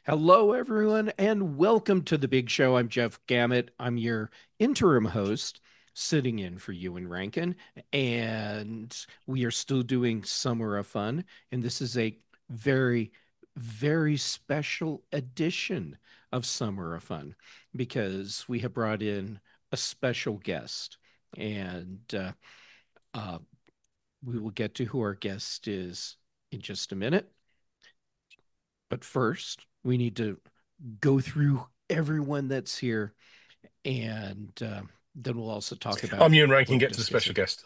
Hello, everyone, and welcome to the big show. I'm Jeff Gamet. I'm your interim host, sitting in for Ewan Rankin, and we are still doing Summer of Fun. And this is a very, very special edition of Summer of Fun because we have brought in a special guest, and uh, we will get to who our guest is in just a minute. But first, we need to go through everyone that's here, and then we'll also talk about I'm Ewan Rankin, what we're get to the special discussing. guest.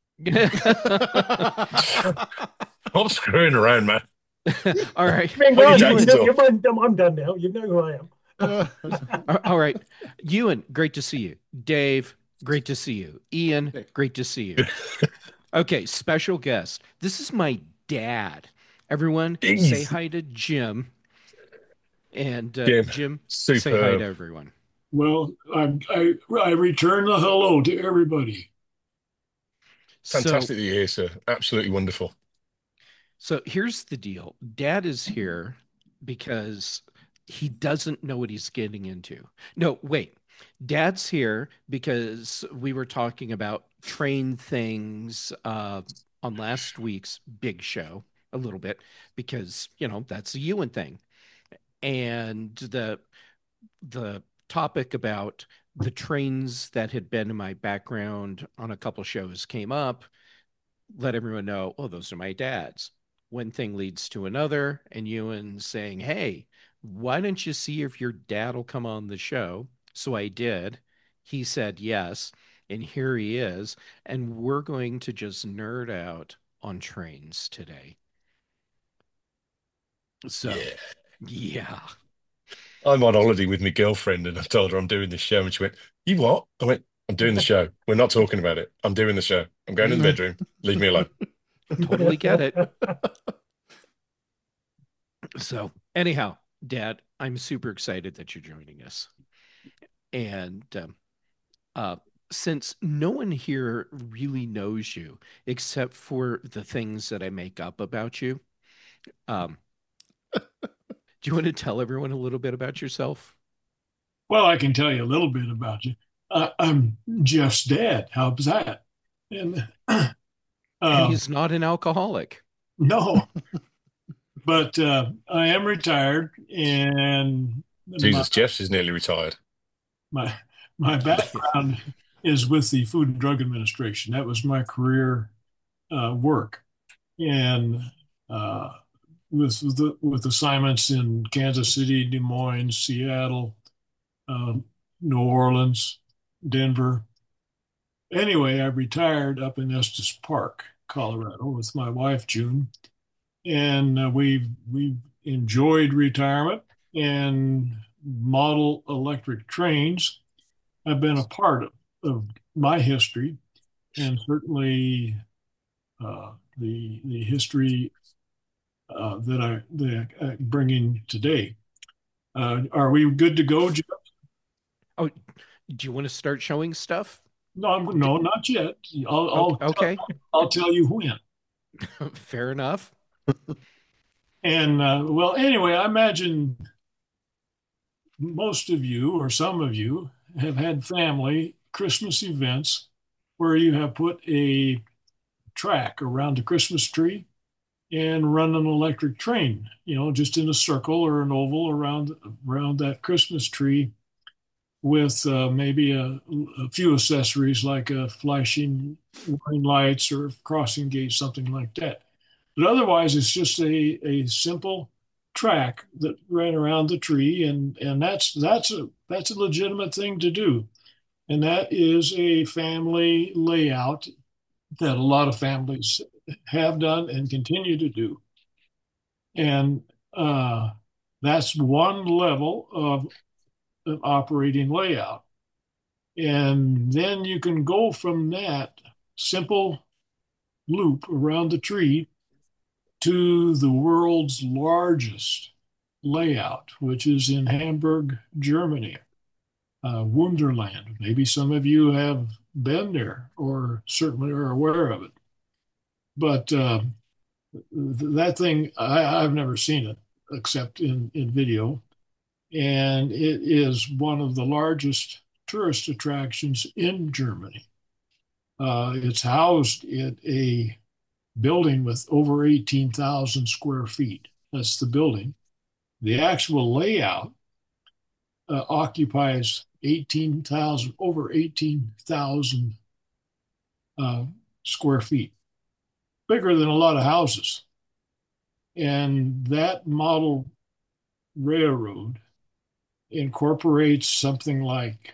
I'm screwing around, man. All right, Been Put your gone. jacket Ewan. off. I'm done now. You know who I am. All right, Ewan. Great to see you. Dave. Great to see you. Ian. Great to see you. Okay, special guest. This is my dad. Everyone, say Jeez. hi to Jim. And Jim, Jim, say hi to superb. everyone. Well, I return the hello to everybody. So Fantastic that you're here, sir. Absolutely wonderful. So here's the deal. Dad is here because he doesn't know what he's getting into. No, wait. Dad's here because we were talking about train things on last week's big show a little bit because, that's a Ewan thing. And the topic about the trains that had been in my background on a couple shows came up, let everyone know, oh, those are my dad's. One thing leads to another, and Ewan saying, hey, why don't you see if your dad will come on the show? So I did. He said yes, and here he is. And we're going to just nerd out on trains today. So, Yeah. yeah. I'm on holiday with my girlfriend and I told her I'm doing this show and she went, You what? I went, I'm doing the show. We're not talking about it. I'm doing the show. I'm going in the bedroom. Leave me alone. Totally get it. So, anyhow, Dad, I'm super excited that you're joining us. And uh, since no one here really knows you except for the things that I make up about you, um, do you want to tell everyone a little bit about yourself? Well, I can tell you a little bit about you. I'm Jeff's dad. How's that? And And uh, he's not an alcoholic. no, but I am retired, and my Jesus, Jeff's is nearly retired. my my background is with the Food and Drug Administration. That was my career work, and uh, with assignments in Kansas City, Des Moines, Seattle, um, New Orleans, Denver. Anyway, I retired up in Estes Park, Colorado, with my wife June, and we enjoyed retirement and model electric trains have been a part of my history, and certainly the history that I bring in today. Are we good to go, Jeff? Oh, do you want to start showing stuff? No, no, not yet. I'll, Okay, I'll, okay. I'll tell you when. Fair enough. And well, anyway, I imagine most of you or some of you have had family Christmas events where you have put a track around the Christmas tree and run an electric train, just in a circle or an oval around that Christmas tree with maybe a few accessories like flashing warning lights or crossing gates, something like that. But otherwise, it's just a simple track that ran around the tree, and that's a legitimate thing to do, and that is a family layout that a lot of families have done and continue to do, and that's one level of an operating layout. And then you can go from that simple loop around the tree to the world's largest layout, which is in Hamburg, Germany, Wunderland. Maybe some of you have been there or certainly are aware of it. But that thing, I've never seen it except in video. and it is one of the largest tourist attractions in Germany. It's housed in a building with over 18,000 square feet. That's the building. The actual layout occupies 18,000, over 18,000 uh, square feet, bigger than a lot of houses. And that model railroad incorporates something like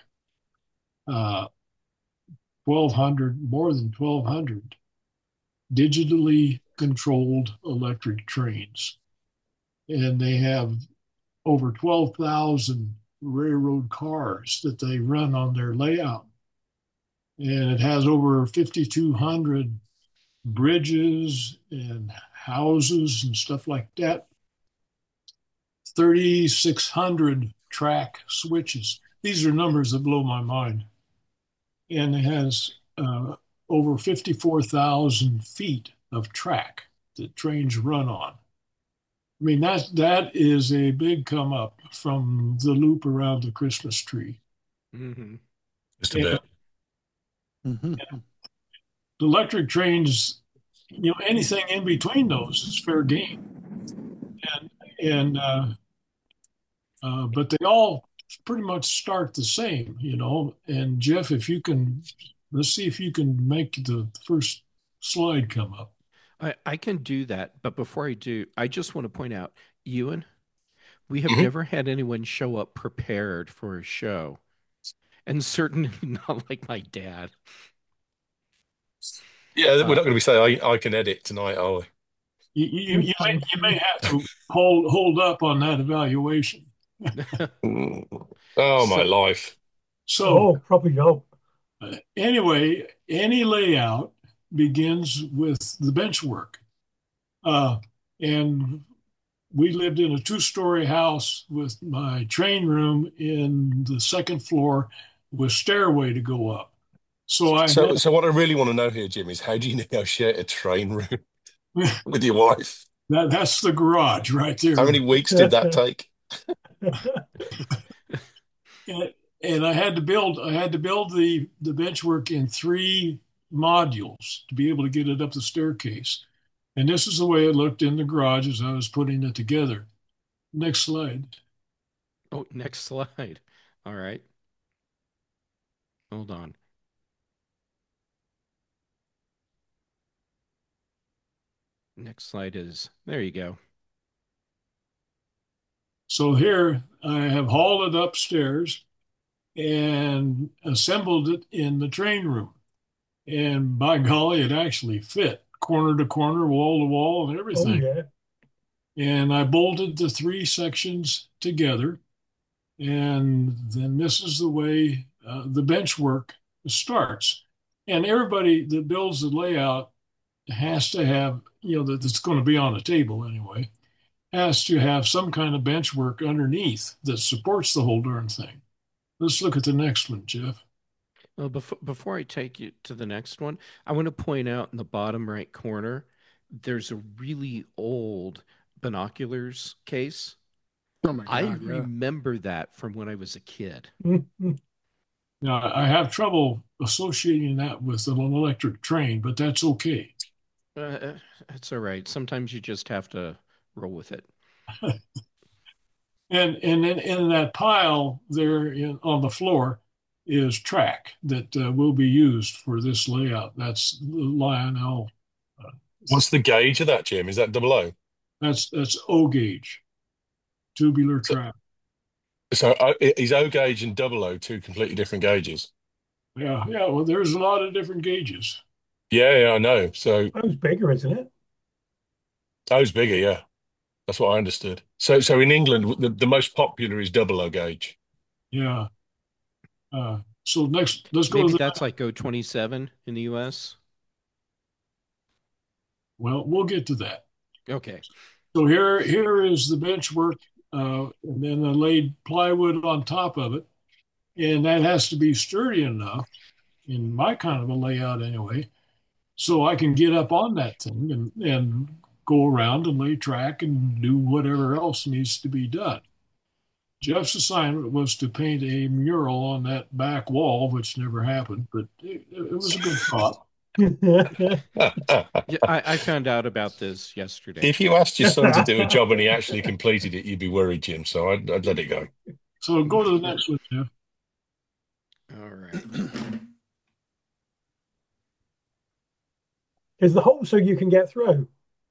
1,200, more than 1,200 digitally controlled electric trains. And they have over 12,000 railroad cars that they run on their layout. And it has over 5,200 bridges and houses and stuff like that. 3,600 track switches. These are numbers that blow my mind. And it has over 54,000 feet of track that trains run on. I mean, that is a big come up from the loop around the Christmas tree. Hmm. Just a And bit. Mm-hmm. the electric trains, anything in between those is fair game. And but they all pretty much start the same. And Jeff, if you can, let's see if you can make the first slide come up. I can do that, but before I do, I just want to point out, Ewan, we have Mhm. never had anyone show up prepared for a show, and certainly not like my dad. Yeah, we're Uh, not going to be saying I can edit tonight, are we? You may have to hold up on that evaluation. Mm. Oh, my so, life. So Oh, probably not. anyway, any layout begins with the bench work. And we lived in a two-story house with my train room in the second floor with stairway to go up. So I So, had so what I really want to know here, Jim, is how do you negotiate a train room with your wife? that's the garage right How there. many weeks did that take? And, and I had to build the bench work in three modules to be able to get it up the staircase. And this is the way it looked in the garage as I was putting it together. Next slide. oh, next slide. All right, hold on. Next slide is there you go. So here I have hauled it upstairs and assembled it in the train room. And by golly, it actually fit corner to corner, wall to wall, and Oh, everything. yeah. And I bolted the three sections together. And then this is the way the bench work starts. And everybody that builds the layout has to have, that's going to be on a table anyway, has to have some kind of bench work underneath that supports the whole darn thing. Let's look at the next one, Jeff. Well, before I take you to the next one, I want to point out in the bottom right corner, there's a really old binoculars case. Oh my I God, yeah. remember that from when I was a kid. Now, I have trouble associating that with an electric train, but that's okay. It's all right. Sometimes you just have to roll with it. And then in that pile there on the floor is track that will be used for this layout. That's Lionel. Uh, What's the gauge of that, Jim? Is that double O? that's O gauge, tubular So, track. so is O gauge and double O two completely different gauges? Yeah, yeah. Well, there's a lot of different gauges. Yeah, yeah, I know. So That was bigger, isn't it? O's bigger, yeah. That's what I understood. So in England, the most popular is double O gauge. Yeah. So next, let's go to Maybe the. that's like O27 in the US. Well, we'll get to that. Okay. So here is the bench work, and then I laid plywood on top of it, and that has to be sturdy enough in my kind of a layout anyway, so I can get up on that thing and go around and lay track and do whatever else needs to be done. Jeff's assignment was to paint a mural on that back wall, which never happened, but it was a good thought. Yeah, I found out about this yesterday. If you asked your son to do a job and he actually completed it, you'd be worried, Jim. So I'd let it go. So go to the next one, Jeff. All right. Is the hole so you can get through?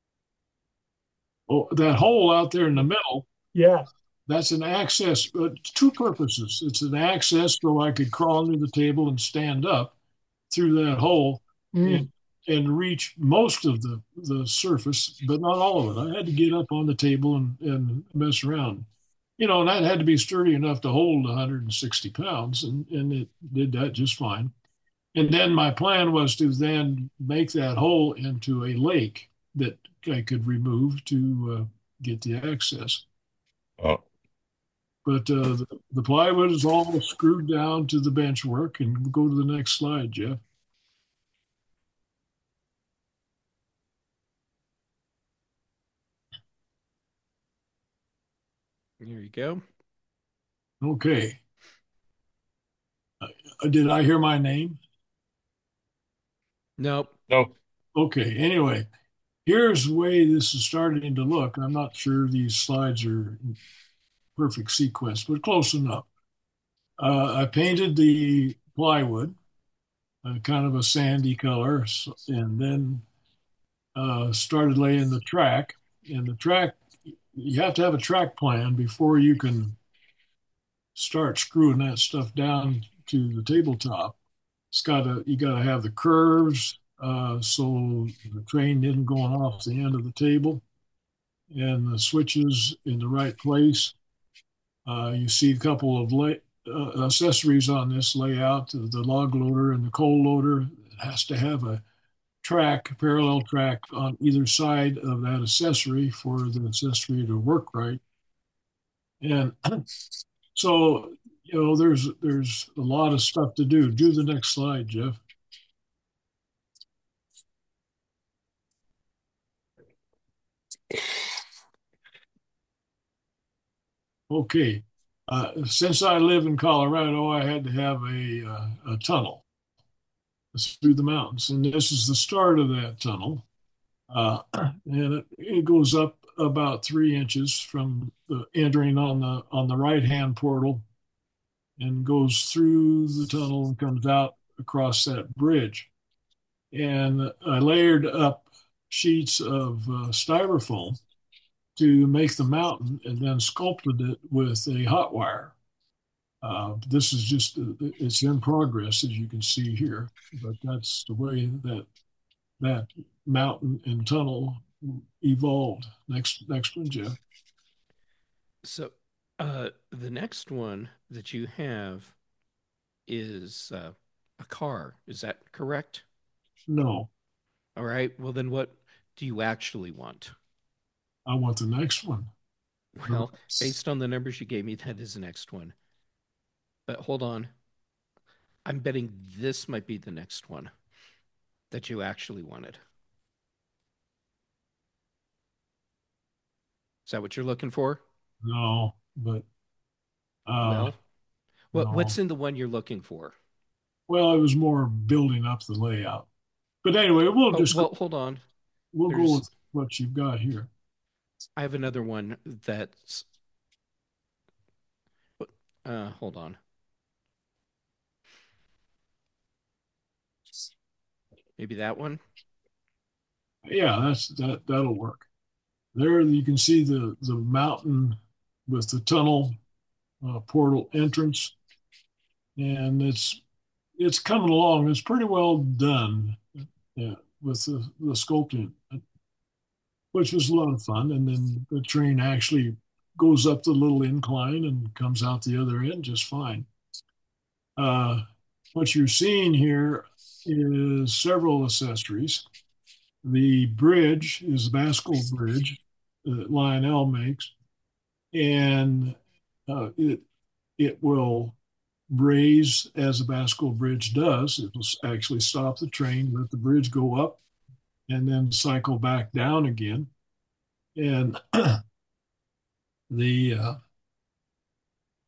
Oh, that hole out there in the middle, Yeah. that's an access, two purposes. It's an access so I could crawl under the table and stand up through that hole and, Mm. and reach most of the surface, but not all of it. I had to get up on the table and mess around. And that had to be sturdy enough to hold 160 pounds, and it did that just fine. And then my plan was to then make that hole into a lake that I could remove to get the access. Oh, But the plywood is all screwed down to the bench work. And go to the next slide, Jeff. Here you go. Okay. Did I hear my name? Nope. no. Okay. Anyway, here's the way this is starting to look. I'm not sure these slides are in perfect sequence, but close enough. I painted the plywood, kind of a sandy color, and then started laying the track. And the track, you have to have a track plan before you can start screwing that stuff down to the tabletop. You got to have the curves so the train isn't going off the end of the table, and the switches in the right place. You see a couple of accessories on this layout: the log loader and the coal loader. It has to have a parallel track on either side of that accessory for the accessory to work right. And so, there's a lot of stuff to do. Do the next slide, Jeff. Okay. Since I live in Colorado, I had to have a tunnel through the mountains, and this is the start of that tunnel. And it goes up about 3 inches from the entering on the right hand portal, and goes through the tunnel and comes out across that bridge. And I layered up sheets of styrofoam to make the mountain, and then sculpted it with a hot wire. This is just it's in progress, as you can see here, but that's the way that mountain and tunnel evolved. Next one, Jeff. So, the next one that you have is a car. Is that correct? No, All right. Well, then what do you actually want? I want the next one. Well, based on the numbers you gave me, that is the next one. But hold on. I'm betting this might be the next one that you actually wanted. Is that what you're looking for? No, but Well, what's no. in the one you're looking for? Well, it was more building up the layout. But anyway, we'll Oh, just well, hold on. go There's with what you've got here. I have another one that's hold on. Maybe that one? Yeah, that'll work. There you can see the mountain with the tunnel portal entrance, and it's coming along. It's pretty well done, yeah, with the sculpting, which was a lot of fun. And then the train actually goes up the little incline and comes out the other end just fine. Uh, what you're seeing here is several accessories. The bridge is the Baskel Bridge that Lionel makes, and it will raise as the Baskel Bridge does. It will actually stop the train, let the bridge go up, and then cycle back down again. And the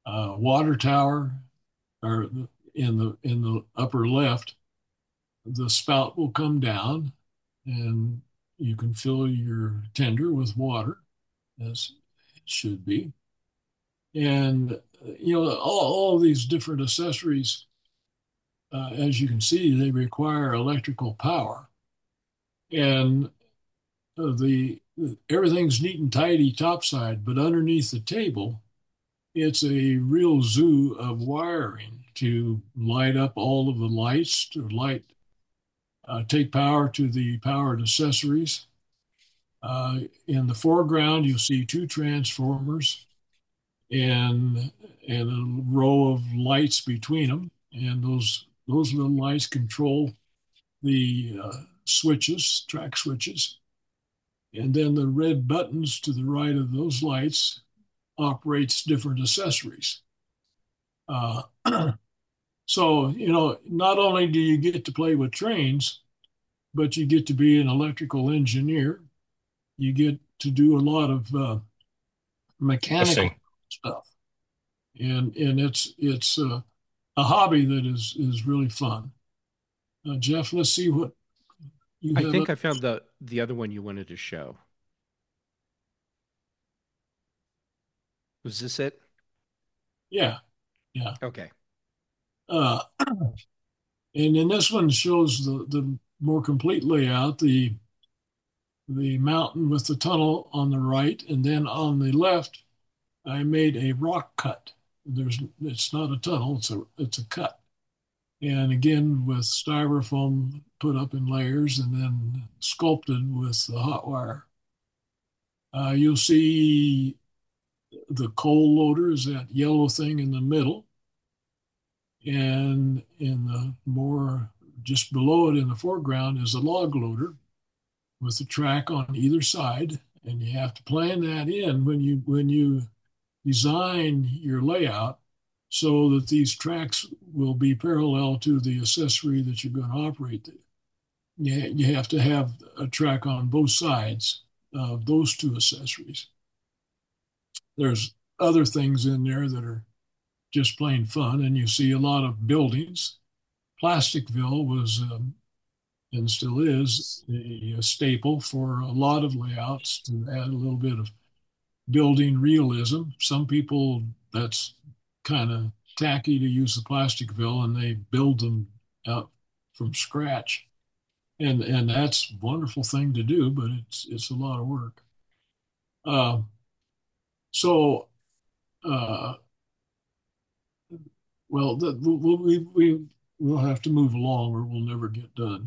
Water tower, or in the upper left, the spout will come down, and you can fill your tender with water, as it should be. And all these different accessories, as you can see, they require electrical power, and the everything's neat and tidy topside, but underneath the table, it's a real zoo of wiring to light up all of the lights, to take power to the powered accessories. In the foreground, you'll see two transformers and a row of lights between them, and those little lights control the switches, track switches, and then the red buttons to the right of those lights operates different accessories. Uh, so, not only do you get to play with trains, but you get to be an electrical engineer. You get to do a lot of mechanical Interesting. stuff, and it's a hobby that is really fun. Jeff, let's see what you I have. think I found the other one you wanted to show. Was this it? Yeah, yeah. Okay. Uh, and then this one shows the more complete layout, the mountain with the tunnel on the right, and then on the left, I made a rock cut. It's not a tunnel, it's a cut. And again, with styrofoam put up in layers and then sculpted with the hot wire. You'll see the coal loader is that yellow thing in the middle. And in the more just below it in the foreground is a log loader with the track on either side. And you have to plan that in when you design your layout so that these tracks will be parallel to the accessory that you're going to operate. You have to have a track on both sides of those two accessories. There's other things in there that are just plain fun, and you see a lot of buildings. Plasticville was and still is a staple for a lot of layouts to add a little bit of building realism. Some people, that's kind of tacky to use the Plasticville, and they build them out from scratch. And that's a wonderful thing to do, but it's a lot of work. Uh, so, uh, well, we'll have to move along, or we'll never get done.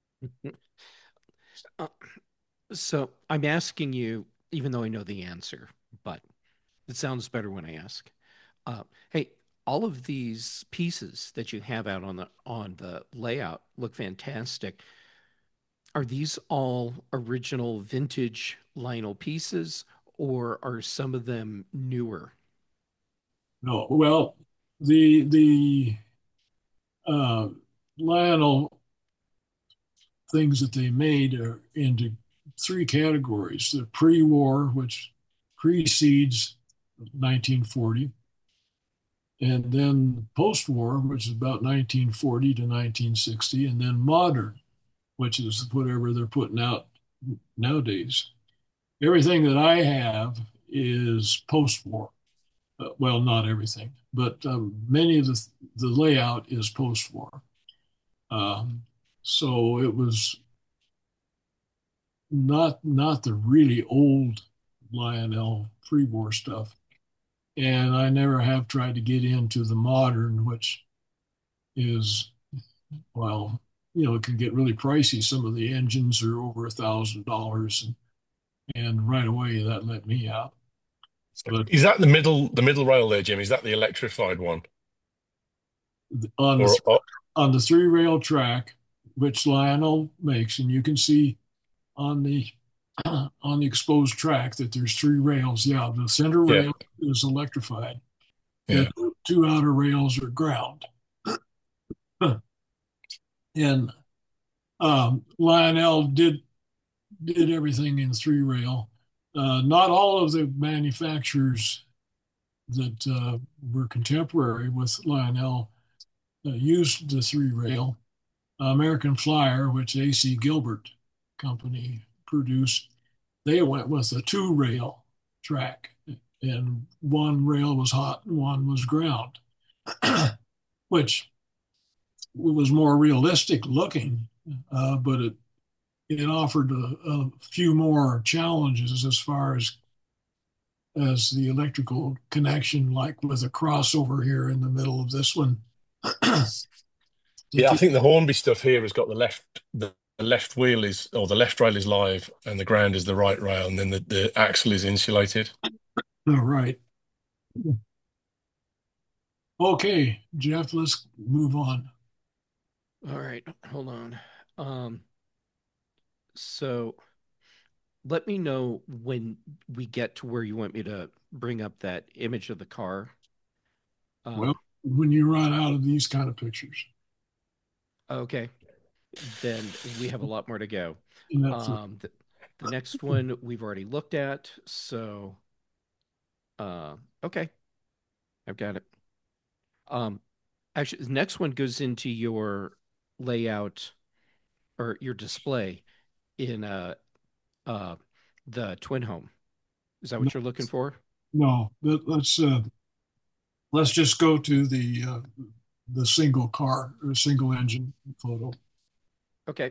Uh, so I'm asking you, even though I know the answer, but it sounds better when I ask. Hey, all of these pieces that you have out on the layout look fantastic. Are these all original vintage Lionel pieces, or are some of them newer? No, well, the uh, Lionel things that they made are into three categories: the pre-war, which precedes 1940, and then post-war, which is about 1940 to 1960, and then modern, which is whatever they're putting out nowadays. Everything that I have is post-war. Well, not everything, but many of the layout is post-war. Um, so it was not the really old Lionel pre-war stuff, and I never have tried to get into the modern, which is, well, it can get really pricey. Some of the engines are over $1,000, and right away that let me out. But Is that the middle rail there, Jim? Is that the electrified one? on the Or on the three rail track, which Lionel makes, and you can see on the on the exposed track that there's three rails. Yeah, the center yeah, rail is electrified. yeah. The two outer rails are ground. And Lionel did everything in three rail. Not all of the manufacturers that were contemporary with Lionel used the three rail. American Flyer, which A.C. Gilbert Company produced, they went with a two rail track, and one rail was hot and one was ground, which was more realistic looking, but it offered a few more challenges as far as the electrical connection, like with a crossover here in the middle of this one. Yeah, I think the Hornby stuff here has got the left wheel is, or the left rail is live and the ground is the right rail, and then the axle is insulated. All right. Okay, Jeff, let's move on. All right, hold on. So let me know when we get to where you want me to bring up that image of the car. Well, Um, when you run out of these kind of pictures, okay, then we have a lot more to go. and that's The next one we've already looked at, so okay, I've got it. Um, Actually, the next one goes into your layout or your display in uh the twin home. Is that what you're looking for? no. Let's just go to the single car or single engine photo. Okay.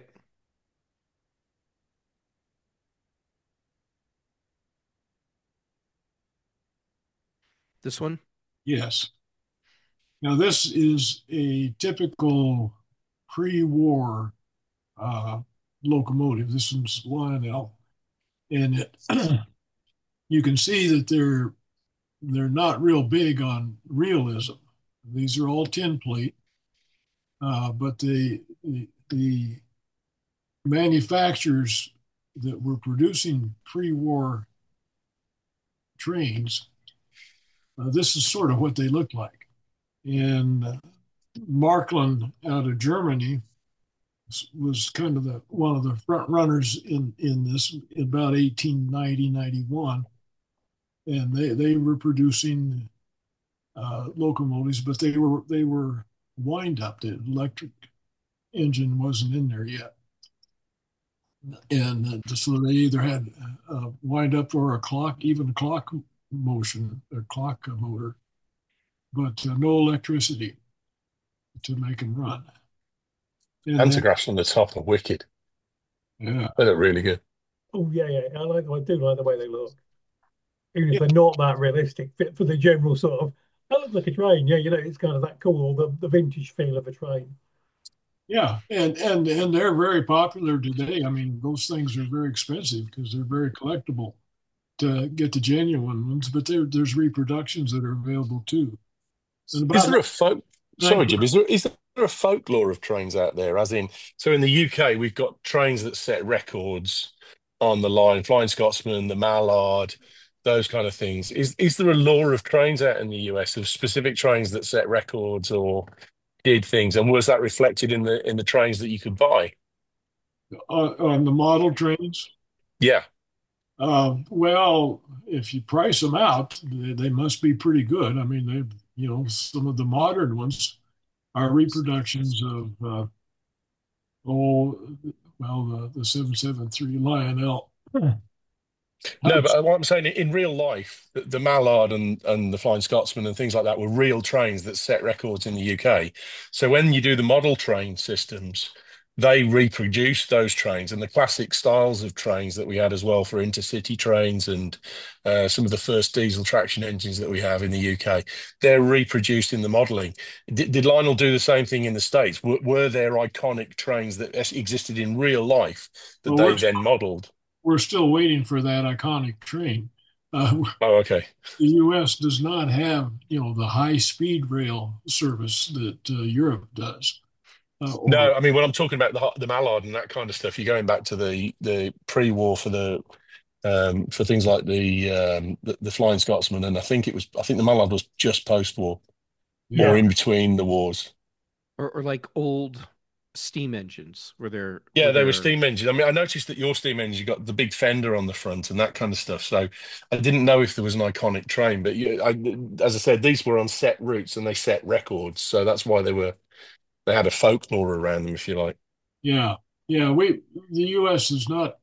This one? Yes. Now this is a typical pre-war uh, locomotive. This one's Lionel, and you can see that they're not real big on realism. These are all tin plate, but the manufacturers that were producing pre-war trains, this is sort of what they look like. And Markland out of Germany was kind of one of the front runners in this in about 1890, 91. And they were producing locomotives, but they were wind up. The electric engine wasn't in there yet, and so they either had a wind up or a clock, even clock motion, a clock motor, but no electricity to make them run. And then, Pantographs on the top are wicked. yeah, They look really good. Oh yeah, yeah. I do like the way they look, even if yeah, they're not that realistic. Fit for the general sort of. That looks like a train. Yeah, it's kind of that cool, the vintage feel of a train. yeah, and they're very popular today. I mean, those things are very expensive because they're very collectible to get the genuine ones, but there's reproductions that are available too. And Is about there a folk? Sorry, 90, Jim. Is there a folklore of trains out there? As in, so in the UK, we've got trains that set records on the line, Flying Scotsman, the Mallard, those kind of things. Is there a lore of trains out in the US of specific trains that set records or did things? And was that reflected in the trains that you could buy? on the model trains. Yeah. Well, if you price them out, they must be pretty good. I mean, some of the modern ones are reproductions of, oh, well, the 773 Lionel. No, Hudson. but what I'm saying in real life, the Mallard and the Flying Scotsman and things like that were real trains that set records in the UK. So when you do the model train systems, they reproduce those trains and the classic styles of trains that we had as well for intercity trains and some of the first diesel traction engines that we have in the UK. They're reproduced in the modelling. Did Lionel do the same thing in the States? Were there iconic trains that existed in real life that Well, they then modelled? we're still waiting for that iconic train. Oh, okay. The U.S. does not have, the high speed rail service that Europe does. Or No, I mean when I'm talking about the Mallard and that kind of stuff, you're going back to the pre-war for the for things like the Flying Scotsman, and I think the Mallard was just post-war or yeah, in between the wars. Or like old steam engines were Yeah, they were there. steam engines. I mean, I noticed that your steam engine you got the big fender on the front and that kind of stuff. So I didn't know if there was an iconic train, but as I said, these were on set routes and they set records. So that's why they had a folklore around them, if you like. Yeah, yeah. The U.S. has not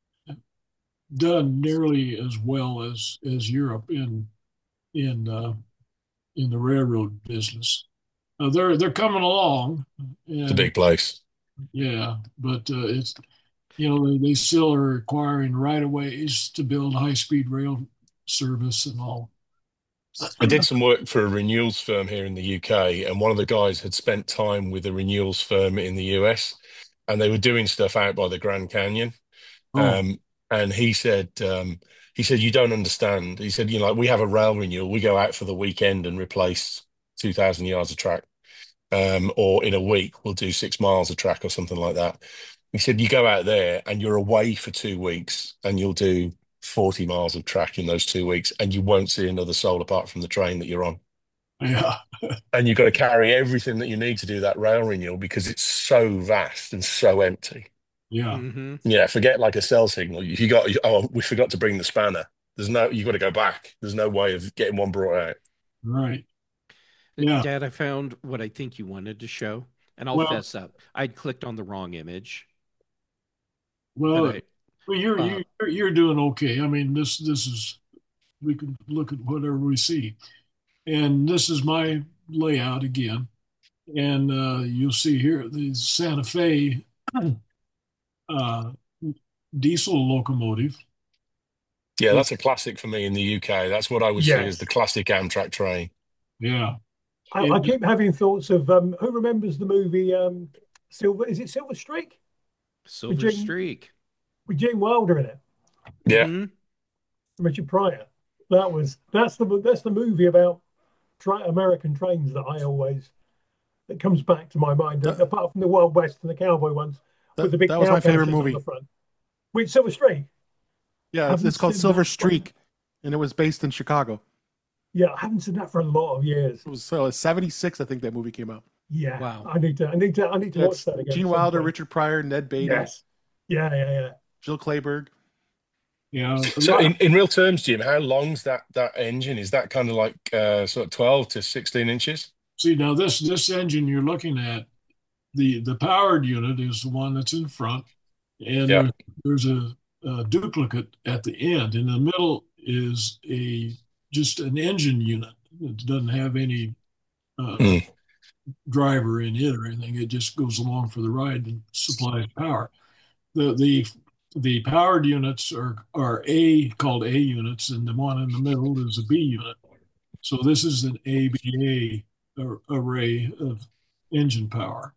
done nearly as well as Europe in in the railroad business. They're coming along, It's a and big place. yeah, but it's they still are requiring right of ways to build high speed rail service and all. I did some work for a renewals firm here in the UK, and one of the guys had spent time with a renewals firm in the US, and they were doing stuff out by the Grand Canyon. Oh, Um, and he said, you don't understand. He said, like we have a rail renewal, we go out for the weekend and replace 2,000 yards of track. Or in a week, we'll do 6 miles of track or something like that. He said, you go out there and you're away for 2 weeks and you'll do 40 miles of track in those 2 weeks and you won't see another soul apart from the train that you're on. yeah, And you've got to carry everything that you need to do that rail renewal because it's so vast and so empty. yeah, Hmm. Yeah, forget like a cell signal. If you got, oh, we forgot to bring the spanner. You've got to go back. There's no way of getting one brought out. right, yeah. Dad, I found what I think you wanted to show, and I'll Well, fess up. I'd clicked on the wrong image, but well, I, well, you're uh, you're doing okay. I mean, this is we can look at whatever we see, and this is my layout again, and you'll see here the Santa Fe uh, diesel locomotive. Yeah, With that's a classic for me in the UK. That's what I would see as the Yes. classic Amtrak train. yeah, I and, keep having thoughts of who remembers the movie Silver? Is it Silver Streak with Silver Streak. Gene Wilder in it, Yeah, Hmm. Richard Pryor? That's the movie about American trains that I always that comes back to my mind. That Apart from the Wild West and the cowboy ones with that the big that was cow my favorite punchers on the movie. front. With Silver Streak, Yeah, it's haven't called seen that Silver one. Streak, and it was based in Chicago. Yeah, I haven't seen that for a lot of years. It was so 76, I think that movie came out. Yeah, Wow. I need to Yeah, watch it's that again Gene at some Wilder, point. Richard Pryor, Ned Beatty, Yes. Yeah. Jill Clayburgh. yeah, a so lot. in real terms, Jim, how long's that engine? Is that kind of like sort of 12 to 16 inches? See now this engine you're looking at, the powered unit is the one that's in front, and Yeah. there's a duplicate at the end. In the middle is a just an engine unit. It doesn't have any uh, Mm. driver in it or anything. It just goes along for the ride and supplies power. The powered units are A called A units, and the one in the middle is a B unit. So this is an ABA array of engine power.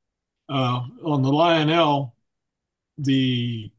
On the Lionel, the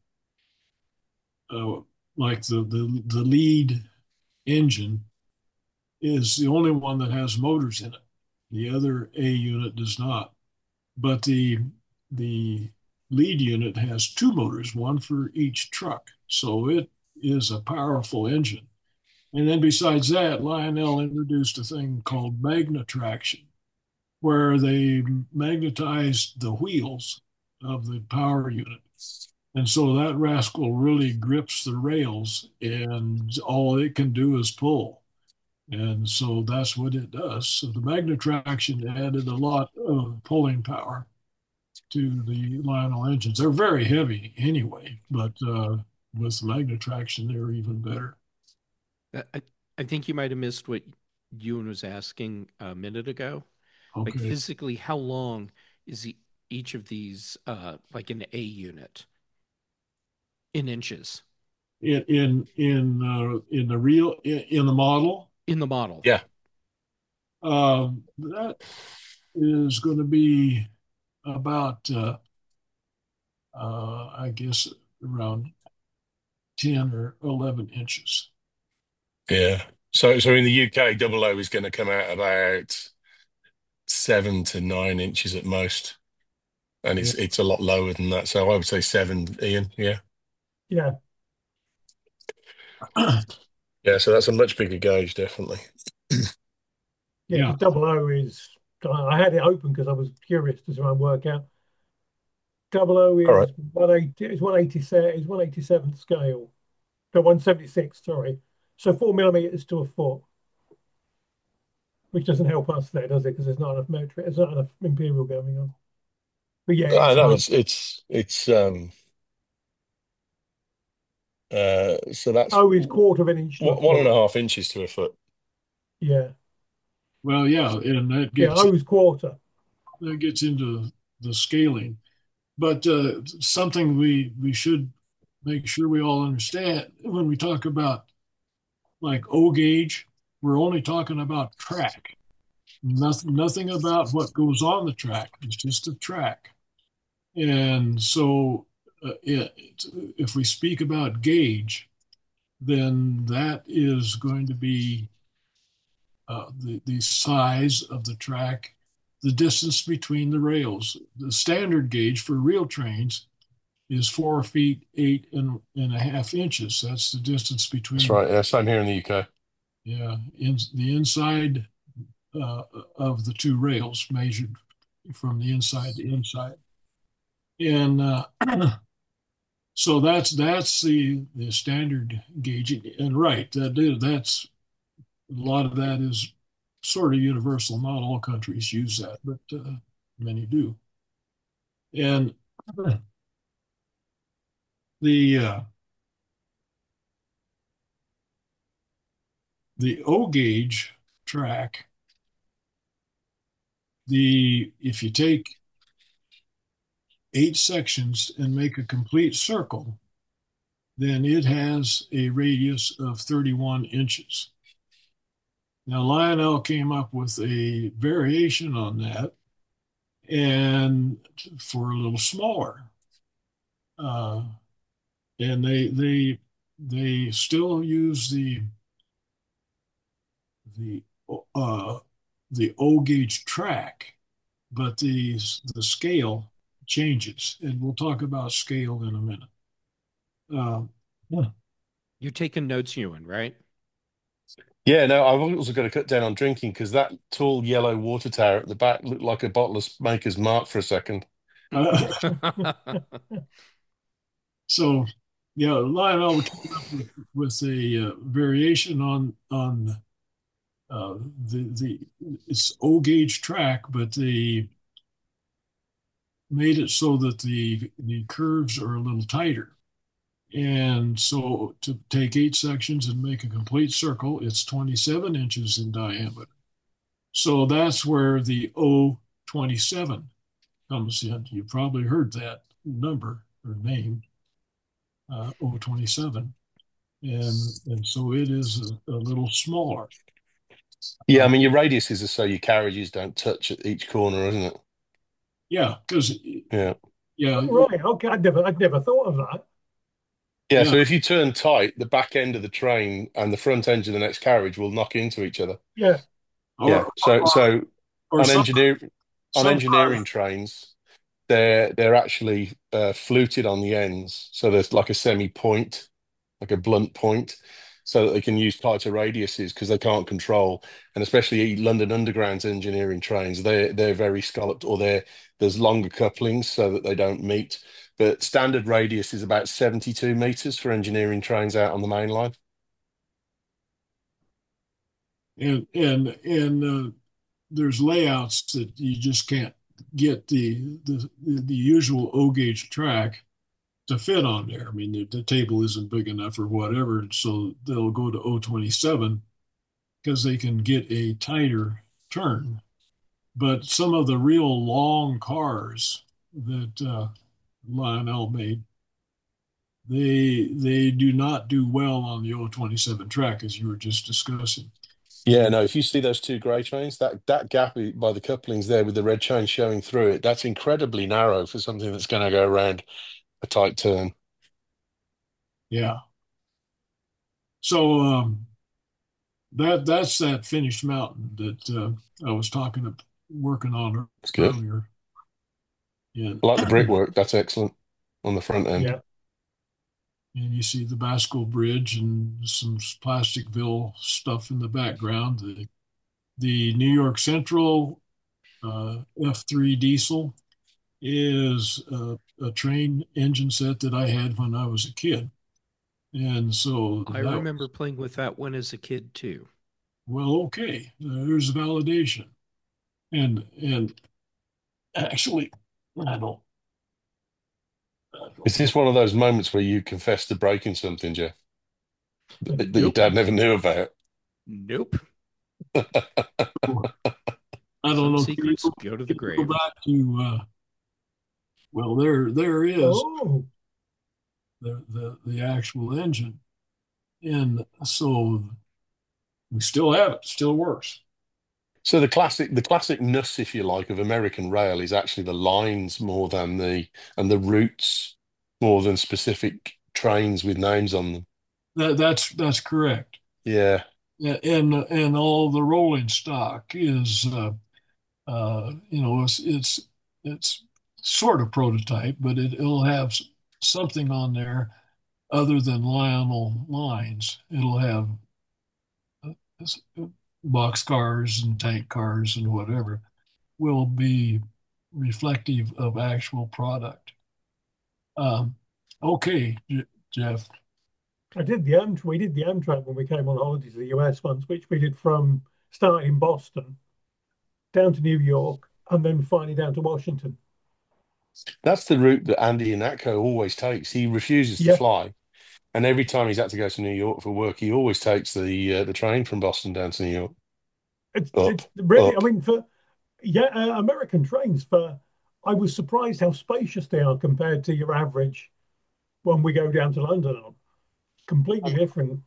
uh, like the lead engine is the only one that has motors in it. The other A unit does not. But the lead unit has two motors, one for each truck. So it is a powerful engine. And then besides that, Lionel introduced a thing called magnetraction, where they magnetized the wheels of the power unit. And so that rascal really grips the rails, and all it can do is pull. And so that's what it does. So the magnetraction added a lot of pulling power to the Lionel engines. They're very heavy anyway, but with magnetraction, they're even better. I, I think you might have missed what Ewan was asking a minute ago. Like Okay. physically, how long is each of these like an A unit in inches In the real in the model, in the model? Yeah. that is going to be about I guess around 10 or 11 inches. Yeah. So in the UK, double O is going to come out about 7 to 9 inches at most, and Yeah. it's a lot lower than that. So I would say seven, Ian. Yeah. Yeah. Yeah. So that's a much bigger gauge, definitely. Yeah, Yeah. because double O is. I had it open because I was curious to try and work out Double O All right. is 180. It's 187. It's 187th scale. No, 176. Sorry. So 4 millimeters to a foot, which doesn't help us there, does it? Because there's not enough metric. There's not enough imperial going on. But yeah, I it's know so that's O is quarter of an inch to a one and foot. a half inches to a foot. Yeah, Well, yeah, and yeah. O is quarter. that gets into the scaling. But something we should make sure we all understand when we talk about like O gauge, we're only talking about track. Nothing about what goes on the track. It's just a track. And so, if we speak about gauge, then that is going to be the size of the track, the distance between the rails. The standard gauge for real trains is 4 feet 8.5 inches. That's the distance That's between, right. Yeah, same here in the UK. yeah, in the inside uh, of the two rails measured from the inside to inside. And so that's the standard gauging. And right, that's a lot of that is sort of universal. Not all countries use that, but many do. And the uh, the O gauge track, the if you take 8 sections and make a complete circle, then it has a radius of 31 inches. Now, Lionel came up with a variation on that and for a little smaller. Uh, and they still use the uh, the O gauge track, but the scale changes, and we'll talk about scale in a minute. Yeah. You're taking notes, Ewan, right? Yeah, no, I was also going to cut down on drinking because that tall yellow water tower at the back looked like a bottle of Maker's Mark for a second. So, yeah, Lionel came up with a variation on the it's O gauge track, but they made it so that the curves are a little tighter. And so to take 8 sections and make a complete circle, it's 27 inches in diameter. So that's where the O27 comes in. You probably heard that number or name, O27. And so it is a little smaller. Yeah, I mean your radiuses are so your carriages don't touch at each corner, isn't it? Yeah, because Yeah. yeah, Right. Okay. I'd never thought of that. Yeah, yeah, so if you turn tight, the back end of the train and the front end of the next carriage will knock into each other. Yeah. Yeah. or So or on some engineering sometimes trains, they're actually fluted on the ends, so there's like a semi point, like a blunt point, so that they can use tighter radiuses because they can't control. And especially London Underground's engineering trains, they're very scalloped, or there's longer couplings so that they don't meet. But standard radius is about 72 meters for engineering trains out on the main line. and there's layouts that you just can't get the usual O gauge track to fit on there. I mean, the table isn't big enough or whatever, and so they'll go to O27 because they can get a tighter turn. But some of the real long cars that Lionel made, they do not do well on the O27 track, as you were just discussing. Yeah, no, if you see those two grey trains, that gap by the couplings there with the red chain showing through it, that's incredibly narrow for something that's going to go around a tight turn. Yeah. So that's that finished mountain that I was working on It's good. earlier. And I like the brickwork. That's excellent on the front end. Yeah. and you see the Basco Bridge and some Plasticville stuff in the background. The New York Central F3 diesel is a train engine set that I had when I was a kid. And so I that remember was, playing with that one as a kid too. well, okay, there's validation. And actually, I don't, I Is don't this one of those moments where you confess to breaking something, Jeff, that your Nope. dad never knew about? Nope. know. I don't Some know. secrets go to the Can you go grave. back to well, there is Oh, the actual engine, and so we still have it. Still works. So the classic nus, if you like, of American rail is actually the lines more than and the routes more than specific trains with names on them. That's correct. Yeah. And all the rolling stock is it's sort of prototype, but it'll have something on there other than Lionel lines. It'll have box cars and tank cars and whatever will be reflective of actual product. Um, okay, Jeff. I did the we did the Amtrak when we came on holiday to the US once, which we did from starting in Boston down to New York and then finally down to Washington. That's the route that Andy Ihnatko always takes. He refuses to Yeah, fly, and every time he's had to go to New York for work, he always takes the train from Boston down to New York. Up, it's really, I up. mean, for yeah, American trains, for I was surprised how spacious they are compared to your average when we go down to London. Completely different.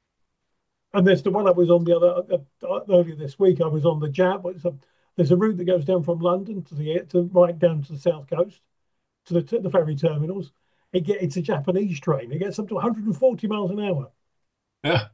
And there's the one I was on the other earlier this week. I was on the Jab. There's a route that goes down from London to right down to the south coast to the ferry terminals. It's a Japanese train. It gets up to 140 miles an hour. Yeah,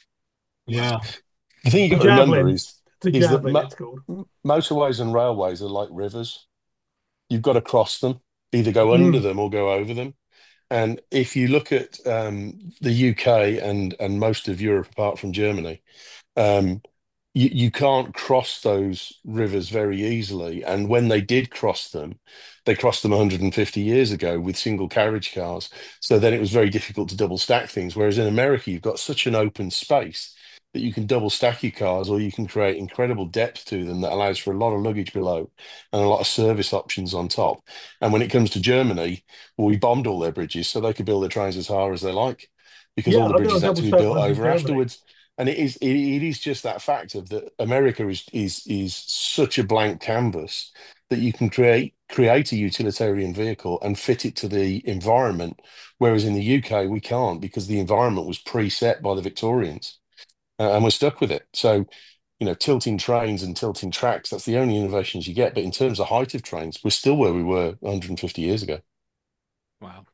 yeah, The thing you The got to remember Javelin. is It's a is that Javelin. It's called. motorways and railways are like rivers. You've got to cross them, either go under Mm, them or go over them. And if you look at the UK and most of Europe, apart from Germany, um, you can't cross those rivers very easily. And when they did cross them, they crossed them 150 years ago with single carriage cars. So then it was very difficult to double stack things. Whereas in America, you've got such an open space that you can double stack your cars, or you can create incredible depth to them that allows for a lot of luggage below and a lot of service options on top. And when it comes to Germany, well, we bombed all their bridges so they could build their trains as high as they like, because yeah, all the I've been on bridges had double to be stack built ones in over Germany. afterwards. And it is just that fact of that America is such a blank canvas that you can create a utilitarian vehicle and fit it to the environment, whereas in the UK we can't, because the environment was preset by the Victorians, and we're stuck with it. So, tilting trains and tilting tracks, that's the only innovations you get. But in terms of height of trains, we're still where we were 150 years ago. Wow.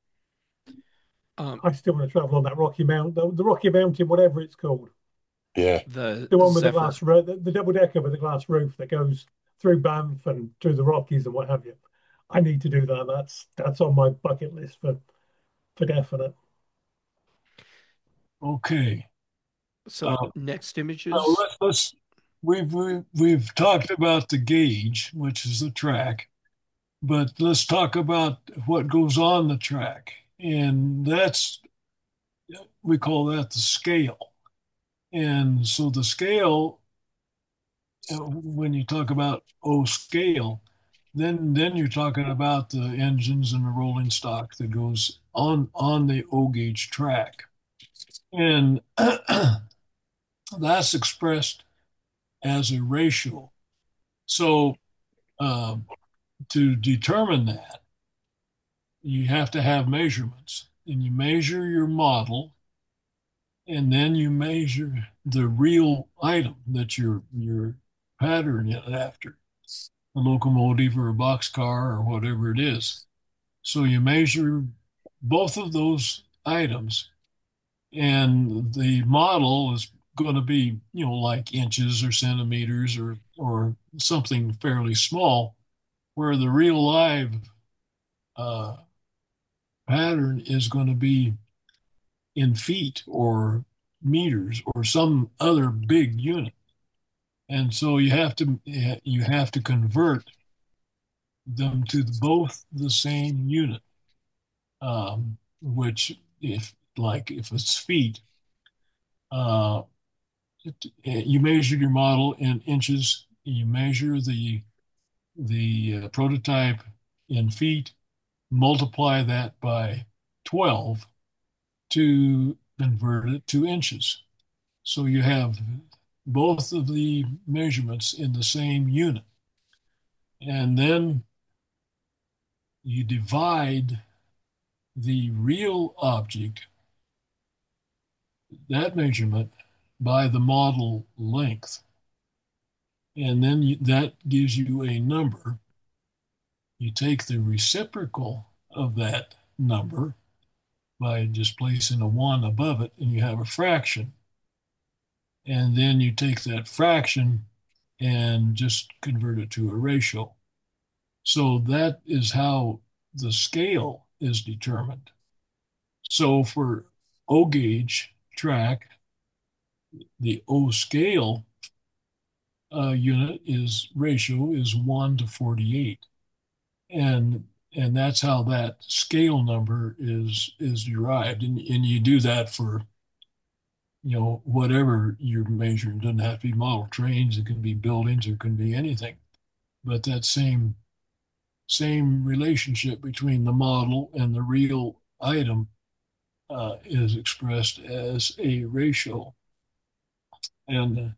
Um, I still want to travel on that Rocky Mount, the Rocky Mountain, whatever it's called. Yeah. the The one with the Zephyr. glass roof, the double decker with the glass roof that goes through Banff and through the Rockies and what have you. I need to do that. That's on my bucket list for definite. okay. So Uh, next now images. let's we've talked about the gauge, which is the track, but let's talk about what goes on the track, and that's we call that the scale. And so the scale, when you talk about scale, then you're talking about the engines and the rolling stock that goes on the O gauge track, and that's expressed as a ratio. So um, to determine that, you have to have measurements, and you measure your model, and then you measure the real item that you're patterning it after, a locomotive or a boxcar or whatever it is. So you measure both of those items, and the model is going to be, like inches or centimeters or something fairly small, where the real live uh, pattern is going to be in feet or meters or some other big unit. And so you have to convert them to both the same unit, which if it's feet, uh, you measure your model in inches, you measure the prototype in feet, multiply that by 12 to convert it to inches. So you have both of the measurements in the same unit. And then you divide the real object, that measurement, by the model length. And then that gives you a number. You take the reciprocal of that number by just placing a 1 above it, and you have a fraction. And then you take that fraction and just convert it to a ratio. So that is how the scale is determined. So for O gauge track, the O scale unit is ratio is 1 to 48. And that's how that scale number is derived. And you do that for whatever you're measuring. It doesn't have to be model trains, it can be buildings, it can be anything. But that same relationship between the model and the real item is expressed as a ratio. And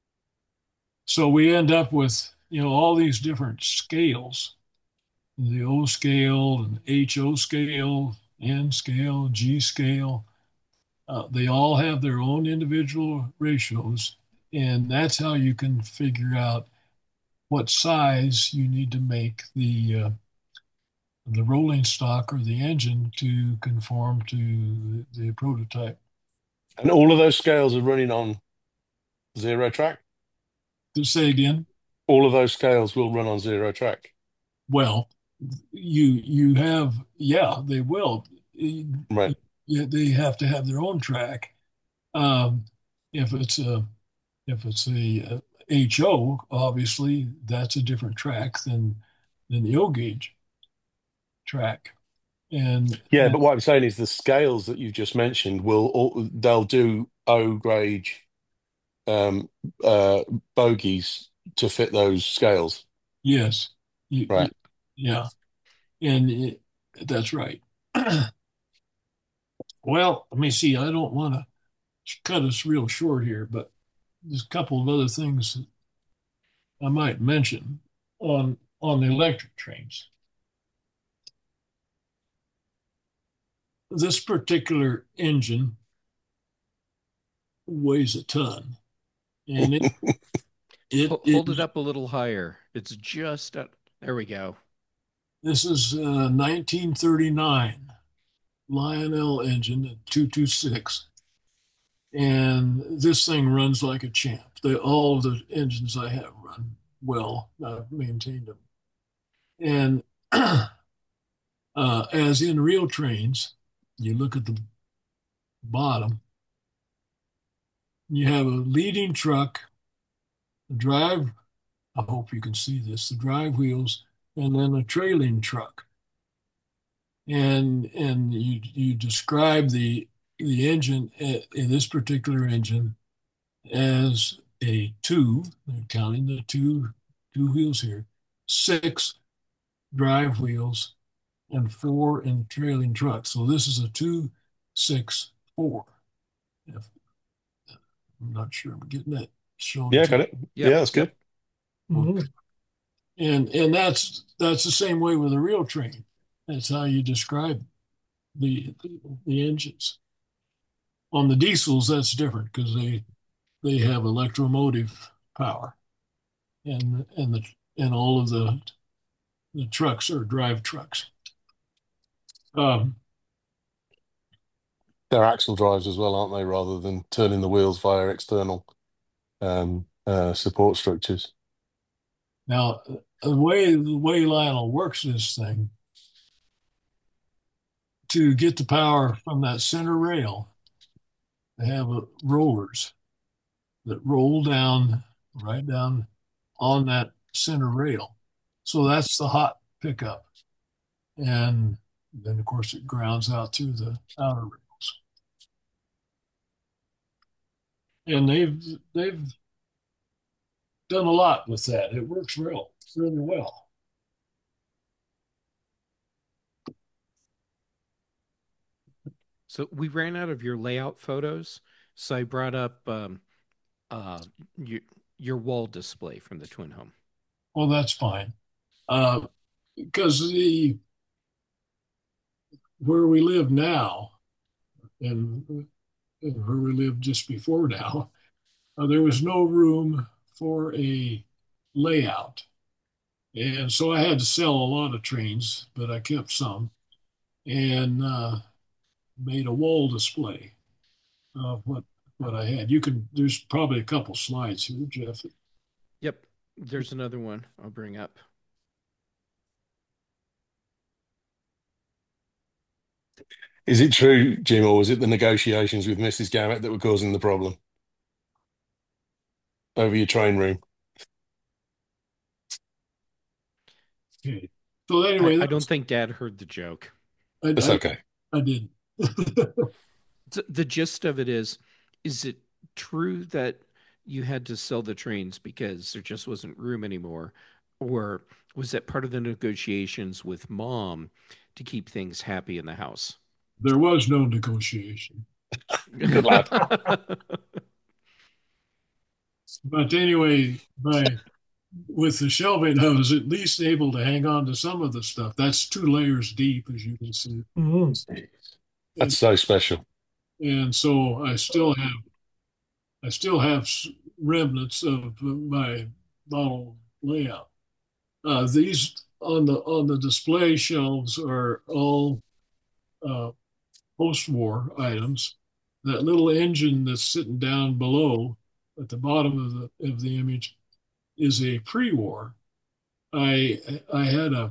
so we end up with all these different scales, the O scale and HO scale, N scale, G scale. They all have their own individual ratios, and that's how you can figure out what size you need to make the rolling stock or the engine to conform to the prototype. And all of those scales are running on zero track. To say again, All of those scales will run on zero track. well, you have, yeah, they will. Right. They have to have their own track. Um, if it's a HO, obviously that's a different track than the O gauge track. And Yeah, but what I'm saying is the scales that you've just mentioned they'll do O gauge um, uh, bogies to fit those scales. yes, Right. yeah, and that's right. Well, let me see. I don't want to cut us real short here, but there's a couple of other things I might mention on the electric trains. This particular engine weighs a ton, and Hold it up a little higher. It's just there we go. this is 1939 Lionel engine, a 226, and this thing runs like a champ. All of the engines I have run well. I've maintained them, and as in real trains, you look at the bottom, you have a leading truck, the drive, I hope you can see this, the drive wheels, and then a trailing truck. And you describe the engine in this particular engine as a two, they're counting the two wheels here, six drive wheels and four in trailing truck. So this is a 264. If, I'm not sure I'm getting that shown Yeah, to got you. it. Yep. Yeah, that's good. Mhm. And that's the same way with a real train. That's how you describe the engines. On the diesels, that's different because they have electromotive power, and all of the trucks are drive trucks. Um, They're axle drives as well, aren't they? Rather than turning the wheels via external support structures. Now, the way Lionel works this thing to get the power from that center rail, they have rollers that roll down right down on that center rail. So that's the hot pickup. And then, of course, it grounds out through the outer rails. And they've done a lot with that. It works really well. So we ran out of your layout photos, so I brought up uh, your, your wall display from the twin home. Well, that's fine. Because the where we live now and, and where we lived just before now, there was no room for a layout. And so I had to sell a lot of trains, but I kept some and made a wall display of what I had. There's probably a couple slides here, Jeff. Yep, there's another one I'll bring up. Is it true, Jim, or was it the negotiations with Mrs. Gamet that were causing the problem over your train room? Okay. So I, anyway, I don't think Dad heard the joke. That's I, okay. I didn't. The gist of it is it true that you had to sell the trains because there just wasn't room anymore? Or was that part of the negotiations with Mom to keep things happy in the house? There was no negotiation. Good lad. But anyway, with the shelving, I was at least able to hang on to some of the stuff. That's 2 layers deep, as you can see. That's so special. And so I still have remnants of my model layout. These on the display shelves are all post-war items. That little engine that's sitting down below at the bottom of the image is a pre-war. I had a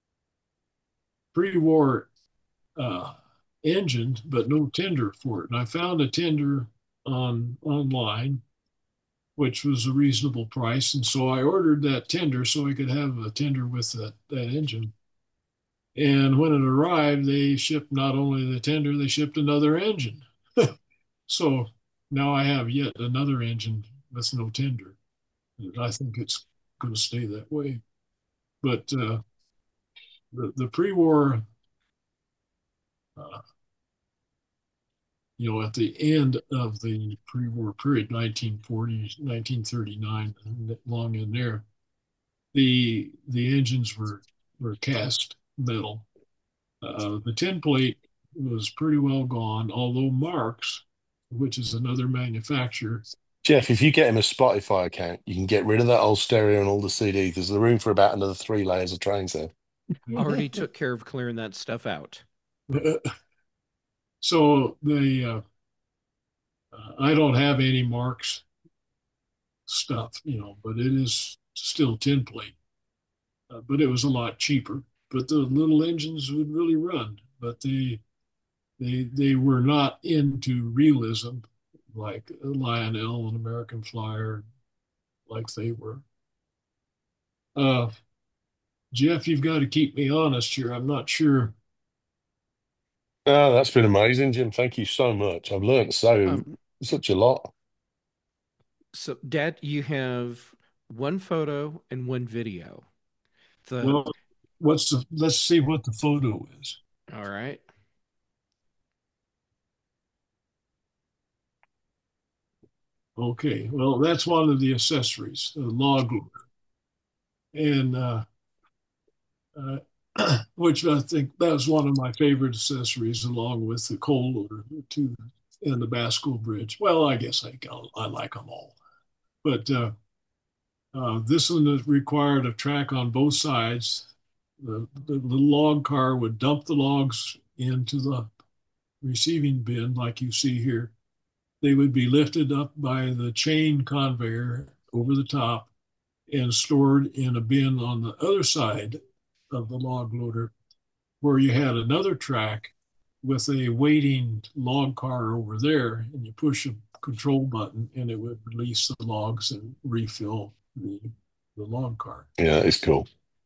pre-war engine, but no tender for it. And I found a tender online, which was a reasonable price, and so I ordered that tender so I could have a tender with that engine. And when it arrived, they shipped not only the tender, they shipped another engine. So now I have yet another engine with no tender. And I think it's going to stay that way. But the pre-war, uh, at the end of the pre-war period, 1940s, 1939, long in there, the engines were cast metal. The tin plate was pretty well gone, although Marx, which is another manufacturer, Jeff, if you get him a Spotify account, you can get rid of that old stereo and all the CDs. There's the room for about another 3 layers of trains there. Already took care of clearing that stuff out. so I don't have any Marx stuff, but it is still tin plate. But it was a lot cheaper. But the little engines would really run, but they were not into realism like Lionel and American Flyer, like they were. Uh, Jeff, you've got to keep me honest here. I'm not sure. Oh, that's been amazing, Jim. Thank you so much. I've learned Um, such a lot. so Dad, you have one photo and one video. The Well, let's see what the photo is. All right. Okay, well, that's one of the accessories, the log loader, and uh, which I think that's one of my favorite accessories, along with the coal loader too, and the Basco bridge. Well, I guess I like them all, but this one is required a track on both sides. The log car would dump the logs into the receiving bin, like you see here. They would be lifted up by the chain conveyor over the top and stored in a bin on the other side of the log loader, where you had another track with a waiting log car over there, and you push a control button and it would release the logs and refill the log car. Yeah, it's cool.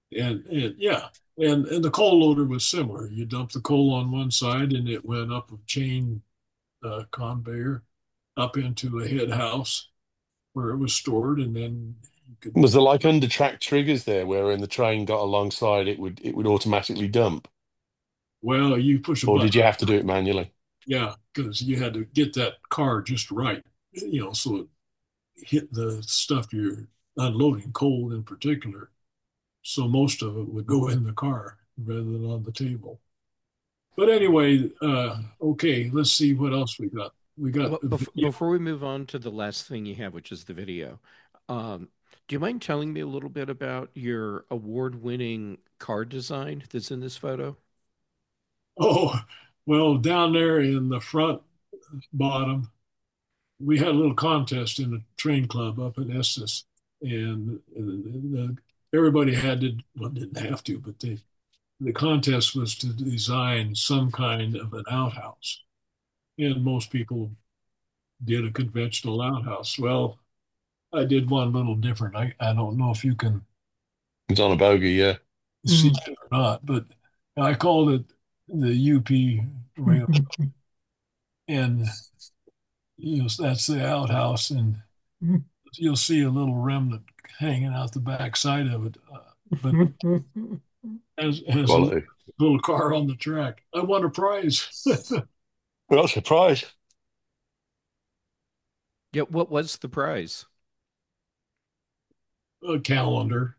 and yeah, and the coal loader was similar. You dump the coal on one side, and it went up a chain conveyor up into a head house where it was stored, and then you could. Was there like under track triggers there, where when the train got alongside, it would automatically dump, Well, you push a or button. did you have to do it manually? Yeah, because you had to get that car just right, so it hit the stuff you're unloading, coal in particular. So most of it would go in the car rather than on the table. But anyway, okay, let's see what else we got. We got Well, a video. before we move on to the last thing you have, which is the video, do you mind telling me a little bit about your award-winning car design that's in this photo? Oh, well, down there in the front bottom, we had a little contest in the train club up in Estes, and everybody had to, well, didn't have to, but the contest was to design some kind of an outhouse, and most people did a conventional outhouse. Well, I did one little different. I don't know if you can It's on a bogey, yeah. see it or not, but I called it the UP rail, and that's the outhouse, and you'll see a little remnant hanging out the back side of it, but has a Quality. little car on the track. I won a prize, Well, surprise. Yeah, what was the prize? a calendar.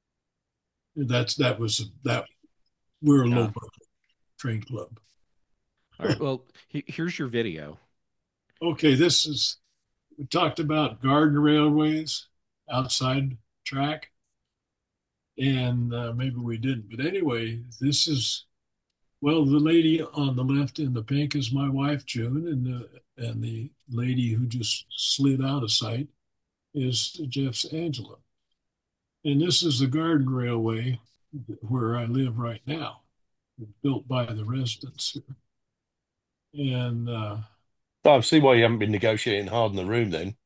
That we're a Ah, local train club. all right. Well, here's your video. Okay, we talked about garden railways outside track, and maybe we didn't. But anyway, well, the lady on the left in the pink is my wife, June, and the lady who just slid out of sight is Jeff's Angela. And this is the garden railway where I live right now, built by the residents here. And Oh, I see why you haven't been negotiating hard in the room then.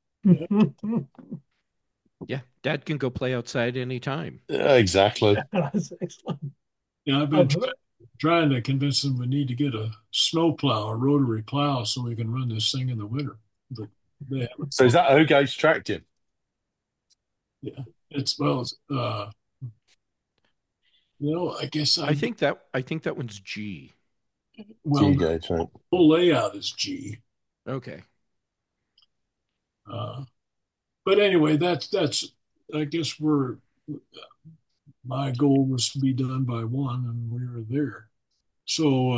Yeah, Dad can go play outside anytime. Exactly. That's excellent. yeah, I've been trying to convince them we need to get a snow plow, a rotary plow, so we can run this thing in the winter. But they haven't. So is that O-gauge track, Jim? Yeah, it's well, I guess I think that one's G. well, the G-gauge, right? whole layout is G. Okay. Uh, but anyway, that's I guess my goal was to be done by one, and we were there. So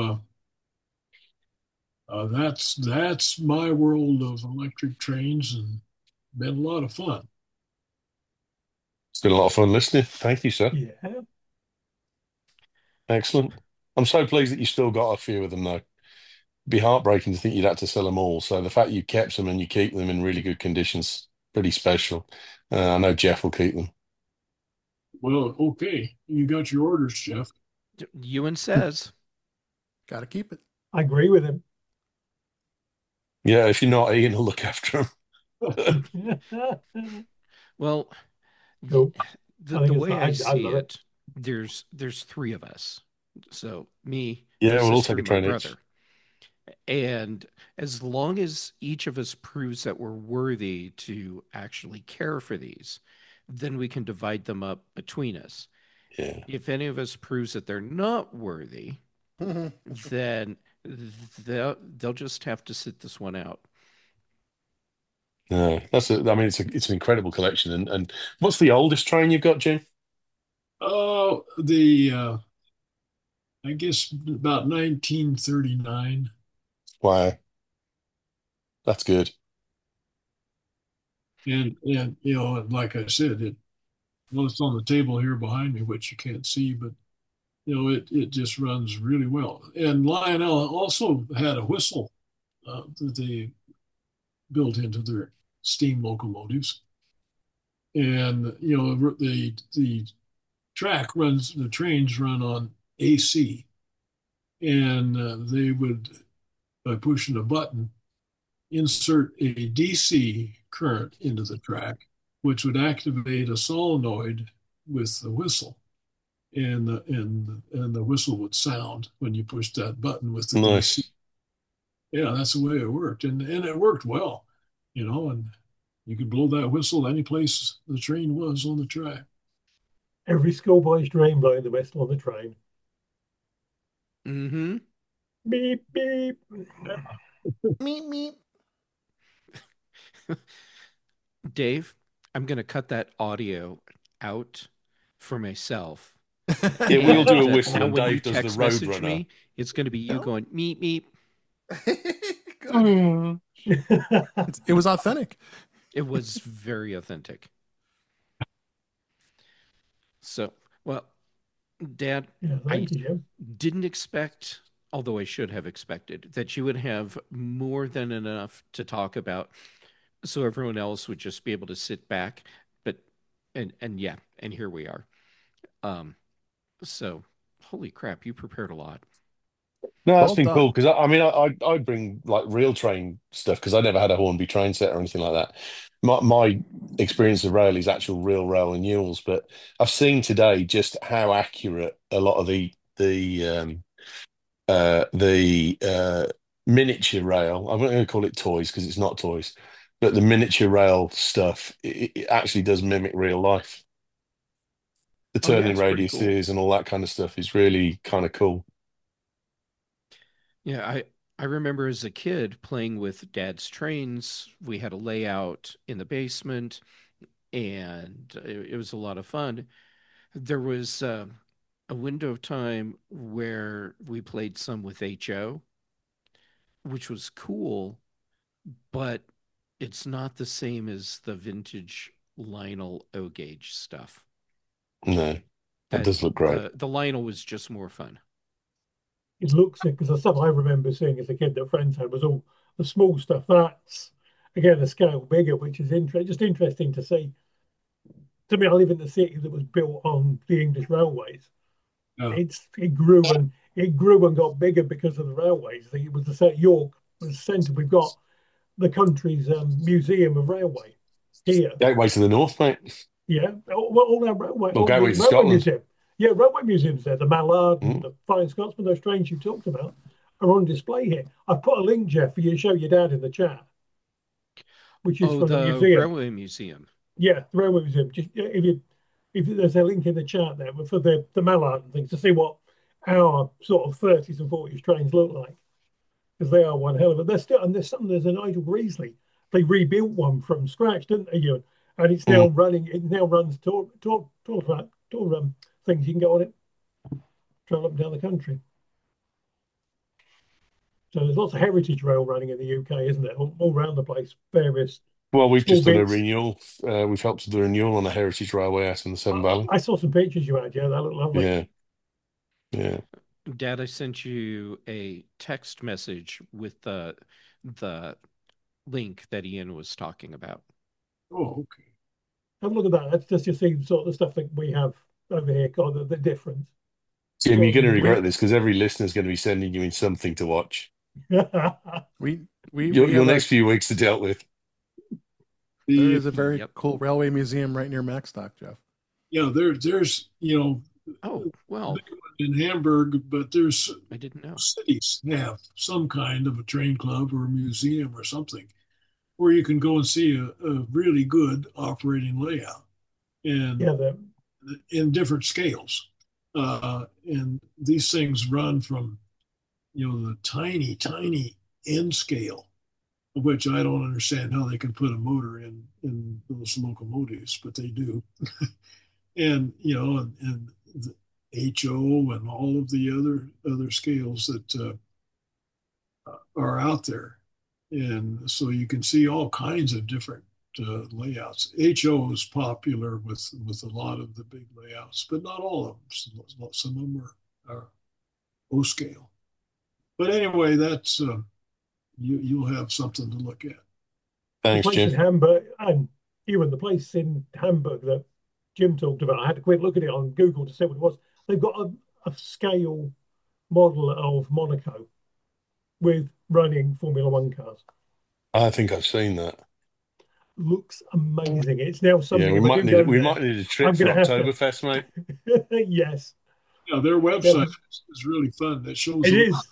that's my world of electric trains, and been a lot of fun. It's been a lot of fun listening. Thank you, sir. Yeah. Excellent. I'm so pleased that you still got a few of them, though. It'd be heartbreaking to think you'd had to sell them all. So the fact you kept them and you keep them in really good conditions, pretty special. I know Jeff will keep them. Well, okay, you got your orders, Jeff. Ewan says. Got to keep it. I agree with him. Yeah, if you're not, Ian will look after them. Well, Cool. the I think way I I see love it. it, there's three of us. So me, Yeah, my we'll all sister, take a and my train each. brother. And as long as each of us proves that we're worthy to actually care for these, then we can divide them up between us. Yeah. If any of us proves that they're not worthy, then they'll just have to sit this one out. No, I mean, it's an incredible collection. And what's the oldest train you've got, Jim? Oh, the I guess about 1939. Wow, that's good. And like I said, it's on the table here behind me, which you can't see, but it just runs really well. And Lionel also had a whistle that they built into their steam locomotives. And the the trains run on AC, and they would, by pushing a button, insert a DC current into the track, which would activate a solenoid with the whistle. and the whistle would sound when you pushed that button with the DC. Nice. Yeah, that's the way it worked, and it worked well, and you could blow that whistle any place the train was on the track. Every schoolboy's dream blowing the whistle on the train. Mm-hmm. Beep, beep. Meep meep. Dave, I'm going to cut that audio out for myself. Yeah, we'll do And a whistle now and when you Dave does the text road message runner. me, it's going to be you No. going meep meep. Good. It was authentic. It was very authentic. So, well, Dad, Yeah, I thank you, Jim. didn't expect, although I should have expected, that you would have more than enough to talk about, so everyone else would just be able to sit back. But and yeah, and here we are. Um, so holy crap, you prepared a lot. No, that's Well been cool done. because I bring like real train stuff because I never had a Hornby train set or anything like that. My experience of rail is actual real rail renewals, but I've seen today just how accurate a lot of the miniature rail. I'm not going to call it toys because it's not toys, but the miniature rail stuff it actually does mimic real life. The Oh yeah, turning it's pretty cool. radiuses and all that kind of stuff is really kind of cool. Yeah, I remember as a kid playing with Dad's trains. We had a layout in the basement, and it was a lot of fun. There was a window of time where we played some with HO, which was cool, but it's not the same as the vintage Lionel O gauge stuff. No, that That does look great. the Lionel was just more fun. It looks it because the stuff I remember seeing as a kid that friends had was all the small stuff. That's again a scale bigger, which is just interesting to see. To me, I live in the city that was built on the English railways. Yeah. It grew and got bigger because of the railways. I think it was the set York was the centre. We've got the country's museum of railway here. Gateway to the North, mate, Yeah, all our railway, or all Gateway the to railway Scotland. museum. Yeah, railway museums there. The Mallard and Mm. the Flying Scotsman, those trains you talked about, are on display here. I've put a link, Jeff, for you to show your dad in the chat, which is Oh, from the the museum. Railway Museum. Yeah, the railway museum. Just yeah, if there's a link in the chat there for the Mallard and things to see what our sort of 30s and 40s trains look like, because they are one hell of a. They're still and there's a Nigel Greasley. They rebuilt one from scratch, didn't they, Ewan? And it's now Mm. running. It now runs tour things. You can get on it, travel up and down the country. So there's lots of heritage rail running in the UK, isn't there? All around the place, various Well, we've small just done a bits. renewal. We've helped to do a renewal on the Heritage Railway out in the Severn Valley. I saw some pictures you had. Yeah, that looked lovely. Yeah, yeah. Dad, I sent you a text message with the link that Ian was talking about. Oh, okay. Have a look at that. That's just you see sort of the stuff that we have over here, got the difference. Tim, you're Sort going to of regret We this because every listener's going to be sending you in something to watch. we we Your, we your have next few weeks are dealt with. there The is a very Yep. cool railway museum right near Macstock, Jeff. there's Oh, well, in Hamburg, but there's I didn't know. cities have some kind of a train club or a museum or something where you can go and see a really good operating layout and yeah, in different scales. And these things run from the tiny, tiny N scale, of which I don't understand how they can put a motor in those locomotives, but they do. And and the HO and all of the other scales that are out there, and so you can see all kinds of different layouts. HO is popular with a lot of the big layouts, but not all of them. Some of them are O scale. But anyway, that's you'll have something to look at. the Thanks, place Jim. in Hamburg and the place in Hamburg that Jim talked about. I had to quick look at it on Google to see what it was. They've got a scale model of Monaco with running Formula One cars. I think I've seen that. looks amazing. It's now Yeah, something if I do go we there, might need a trip I'm for going to have to. Oktoberfest, mate. Yes, Yeah, their yeah, website is really fun. That shows it a lot. is.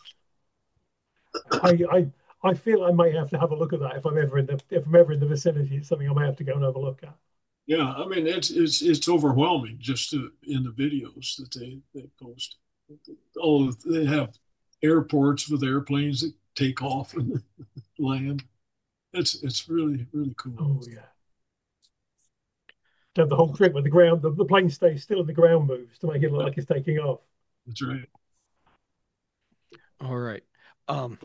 I feel I may have to have a look at that if I'm ever in the vicinity. It's something I may have to go and have a look at. Yeah, I mean it's overwhelming just in the videos that they post. Oh, they have airports with airplanes that take off and land. It's really cool. Oh yeah. To have the whole trick where the plane stays still and the ground moves to make it look like it's taking off. That's right. All right. Um,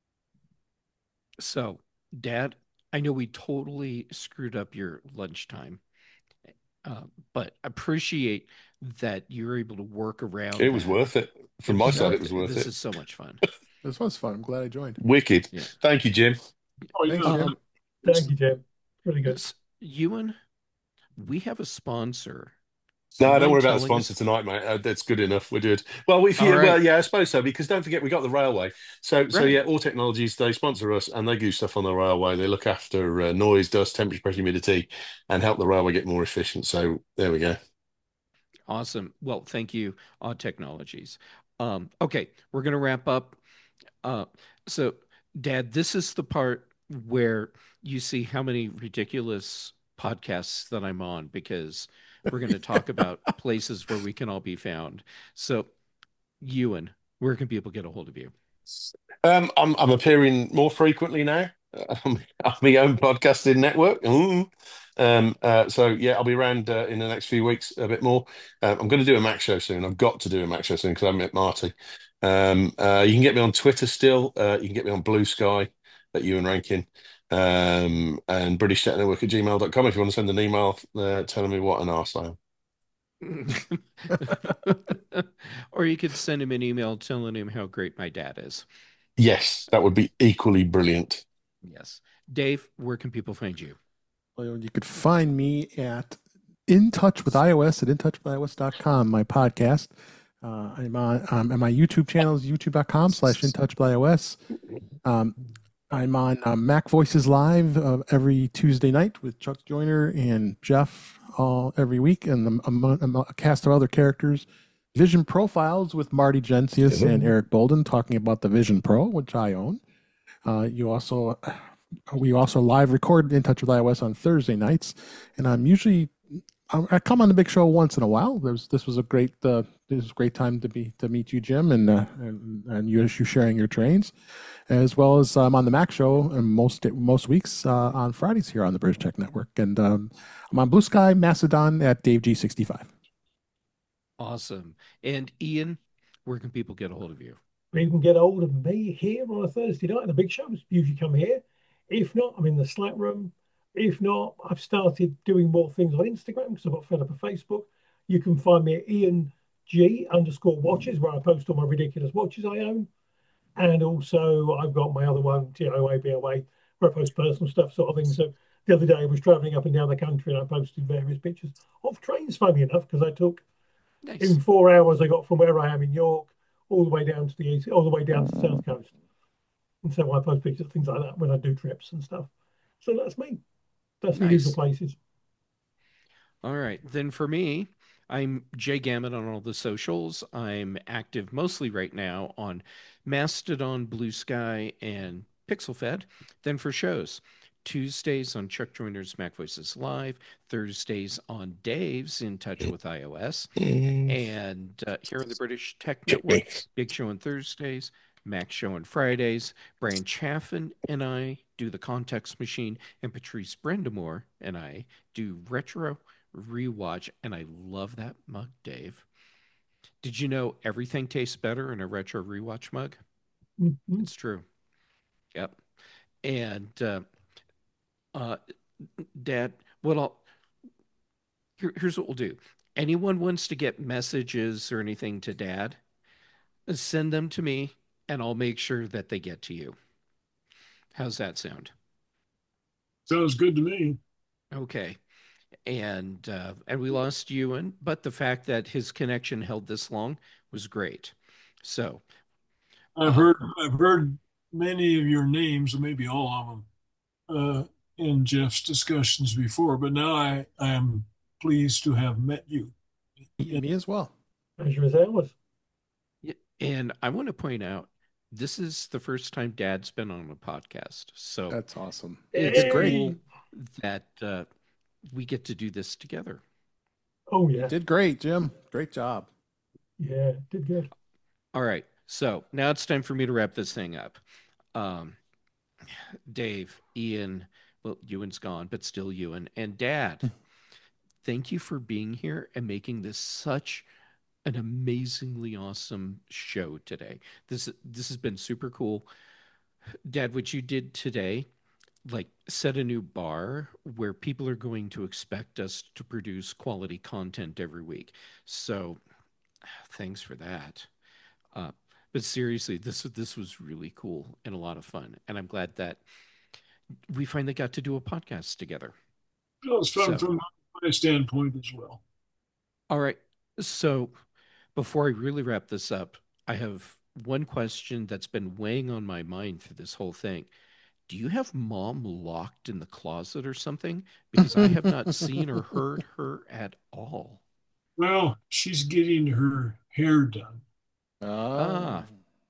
so, Dad, I know we totally screwed up your lunchtime, uh, but appreciate that you're able to work around It was that. worth it. It From my was side, it worth was it. worth This it. is so much fun. This was fun. I'm glad I joined. Wicked. Yeah. Thank you, Jim. Oh Thanks, yeah. Jim. Thank you, Jim. Really good. Ewan, we have a sponsor. Do you No, don't mind worry about the telling sponsor us? tonight, mate. That's good enough. We're good. Well, All right. yeah, I suppose so. Because don't forget, we got the railway. So Right. yeah, All Technologies, they sponsor us, and they do stuff on the railway. They look after noise, dust, temperature, pressure, humidity, and help the railway get more efficient. So there we go. Awesome. Well, thank you, Odd Technologies. Okay, we're gonna wrap up. Uh, so, Dad, this is the part where you see how many ridiculous podcasts that I'm on because we're going to talk about places where we can all be found. So, Ewan, where can people get a hold of you? I'm appearing more frequently now. On my own podcasting network. Ooh. So yeah, I'll be around in the next few weeks a bit more. I'm going to do a Mac show soon. I've got to do a Mac show soon because I met Marty. You can get me on Twitter still. You can get me on Blue Sky at Ewan Rankin. And British Tech Network at gmail.com if you want to send an email telling me what an arse I am. Or you could send him an email telling him how great my dad is. Yes, that would be equally brilliant. Yes. Dave, where can people find you? Well, you could find me at In Touch with iOS at intouchwithios.com, my podcast. I'm on my YouTube channel is youtube.com/intouchwithios. I'm on Mac Voices Live every Tuesday night with Chuck Joyner and Jeff all every week, and a cast of other characters. Vision Profiles with Marty Gencius and Eric Bolden talking about the Vision Pro, which I own. We also live record In Touch with iOS on Thursday nights, and I come on the big show once in a while. This was a great time to meet you, Jim, and you sharing your trains, as well as I'm on the Mac show and most weeks on Fridays here on the British Tech Network, and I'm on Blue Sky Mastodon at Dave G65. Awesome. And Ian, where can people get a hold of you? You can get hold of me here on a Thursday night. The big shows usually come here. If not, I'm in the Slack room. If not, I've started doing more things on Instagram because I've got fed up of Facebook. You can find me at IanG_watches, where I post all my ridiculous watches I own. And also, I've got my other one, TOABOA, where I post personal stuff, sort of thing. So the other day, I was traveling up and down the country and I posted various pictures of trains, funny enough, because I took Nice. in 4 hours, I got from where I am in York all the way down to the east, all the way down to the south coast. And so I post pictures, things like that when I do trips and stuff. So that's me. That's the usual places. All right. Then for me, I'm Jay Gammon on all the socials. I'm active mostly right now on Mastodon, Blue Sky, and PixelFed. Then for shows, Tuesdays on Chuck Joyner's Mac Voices Live, Thursdays on Dave's In Touch with iOS, and here on the British Tech Network, Big Show on Thursdays, Mac Show on Fridays. Brian Chaffin and I do the Context Machine, and Patrice Brendamore and I do Retro Rewatch. And I love that mug, Dave. Did you know everything tastes better in a Retro Rewatch mug? Mm-hmm. It's true. Yep. And Dad, here's what we'll do. Anyone wants to get messages or anything to Dad, send them to me, and I'll make sure that they get to you. How's that sound? Sounds good to me. Okay. And we lost Ewan, but the fact that his connection held this long was great. So I've heard many of your names, maybe all of them. in Jeff's discussions before, but now I am pleased to have met you. Me as well. Pleasure is ours. Yeah, and I want to point out this is the first time Dad's been on a podcast. So That's awesome. it's Did great. cool that we get to do this together. Oh You yeah, did great, Jim. Great job. yeah, did good. All right. So now it's time for me to wrap this thing up. Um, Dave, Ian, well, Ewan's gone, but still Ewan, and Dad, thank you for being here and making this such an amazingly awesome show today. This has been super cool. Dad, what you did today, like set a new bar where people are going to expect us to produce quality content every week. So thanks for that. Uh, but seriously, this was really cool and a lot of fun, and I'm glad that we finally got to do a podcast together. It was fun So, from my standpoint as well. all right. So, before I really wrap this up, I have one question that's been weighing on my mind through this whole thing. Do you have mom locked in the closet or something? Because I have not seen or heard her at all. Well, she's getting her hair done. Oh. Ah,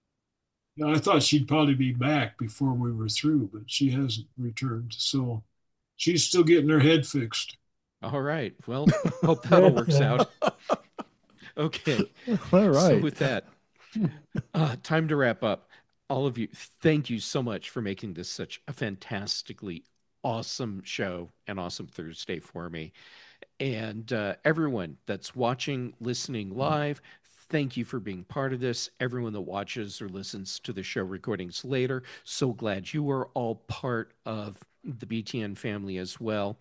Now, I thought she'd probably be back before we were through, but she hasn't returned. So she's still getting her head fixed. all right. Well, hope that all works Yeah. out. Okay. All So, right. with that, time to wrap up. All of you, thank you so much for making this such a fantastically awesome show and awesome Thursday for me. And everyone that's watching, listening live, thank you for being part of this. Everyone that watches or listens to the show recordings later, so glad you are all part of the BTN family as well.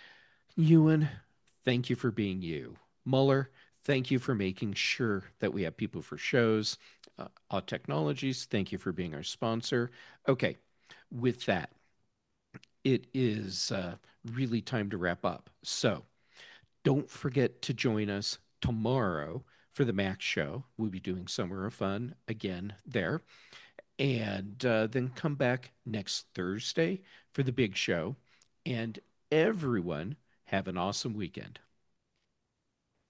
Ewan, thank you for being you. Muller, thank you for making sure that we have people for shows. Odd Technologies, thank you for being our sponsor. Okay, with that, it is really time to wrap up. So don't forget to join us tomorrow for the Max Show. We'll be doing Summer of Fun again there. And then come back next Thursday for the big show. And everyone, have an awesome weekend.